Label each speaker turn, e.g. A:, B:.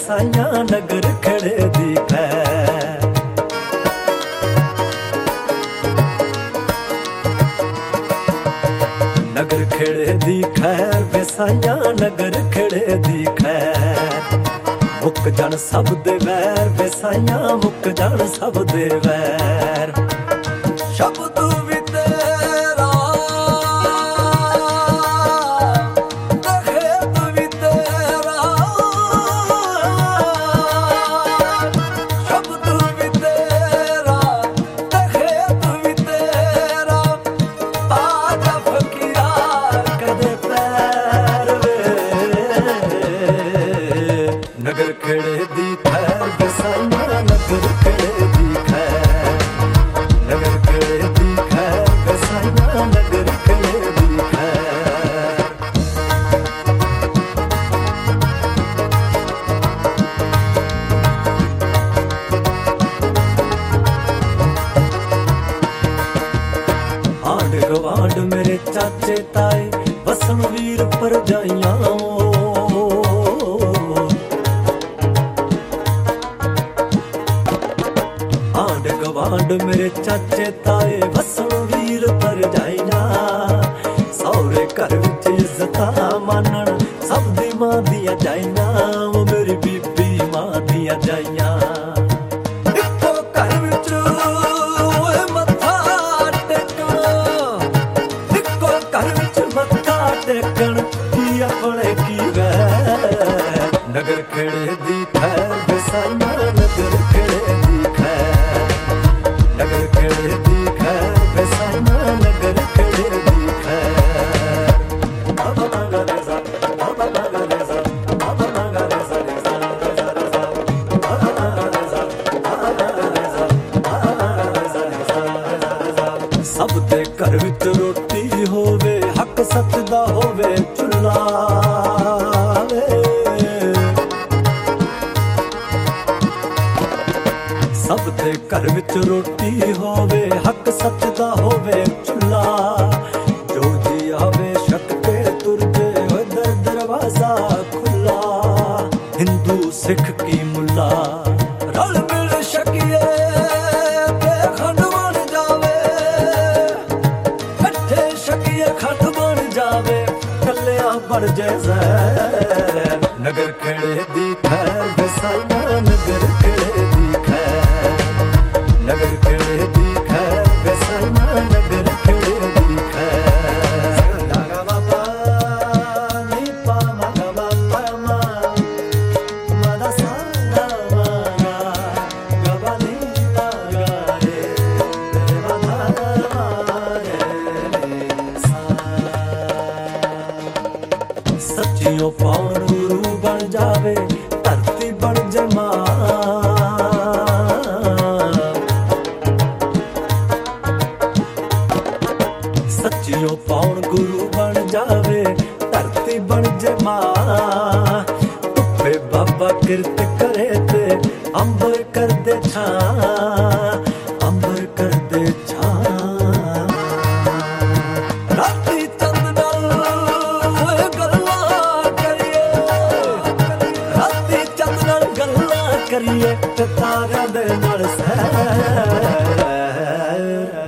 A: बेसाइयां नगर खड़े दी खैर। नगर खड़े दी खैर बेसाइयां नगर खड़े दी खैर। मुक जान सब दे वैर बेसाइयां मुक जान सब दे वैर। शब्द भी तेरा खेत भी तेरा शब्द भी तेरा खेत भी तेरा। आजा फकीरा कदे पैर वे। नगर खड़े दी खैर बेसाइयां नगर खड़े दी खैर। नगर खड़े दी खैर बेसाइयां नगर खड़े दी खैर। आंड गवांड मेरे चाचे ताए वसन वीर परजाइयां। आंड गवांड मेरे चाचे ताए वसन वीर परजाइयां। सौरे घर विच इज्जतां मानण सब दी मां दियां जाइयां। वो मेरी बीबी मां दियां जाइयां। इक्को घर विच ओए मत्था टेकण। इक्को घर विच मत्था टेकण की अपने की वैर। नगर खड़े दी खैर बेसाइयां नगर खड़े दी खैर। नगर खड़े दी खैर बेसाइयां नगर खड़े दी खैर। बाबा मांगा रेज़ा बाबा मांगा रेज़ा बाबा मांगा रेज़ा रेज़ा रेज़ा रेज़ा। बाबा मांगा रेज़ा बाबा मांगा रेज़ा बाबा मांगा रेज़ा रेज़ा रेज़ा रेज़ा। सब दे घर विच रोटी होवे हक सच दा होवे चुल्हा वे। सब दे घर विच रोटी होवे हक सच दा होवे चुल्हा। जो जी आवे शक ते तुर जे दर दरवाजा खुला। हिंदू सिख की मुल्ला रल मिल शकिए ते खंड बन जावे। कट्ठे शकिए खंड बन जावे कल्लियां बन जे ज़हर। नगर खड़े दी खैर बेसाइयां नगर खड़े दी खैर। नगर खड़े दी खैर बेसाइयां नगर खड़े दी खैर। गा बाबा नी पा मा गा बाबा मा मा दा सा गा मा गा गा बा नी ता गा रे रे बा धा मा रे सा। सच्चियों पाउन गुरु बन जावे धरती बन जमा। सच्चियों पाउन गुरु बन जावे धरती बन जमा। तुप्पे बाबा किरत करे ते अंबर कर दे छां अंबर कर दे छां। राती चंद नाल गल्लां करिए। राती चंद नाल गल्लां करिए ते तारियां दे नाल सैर।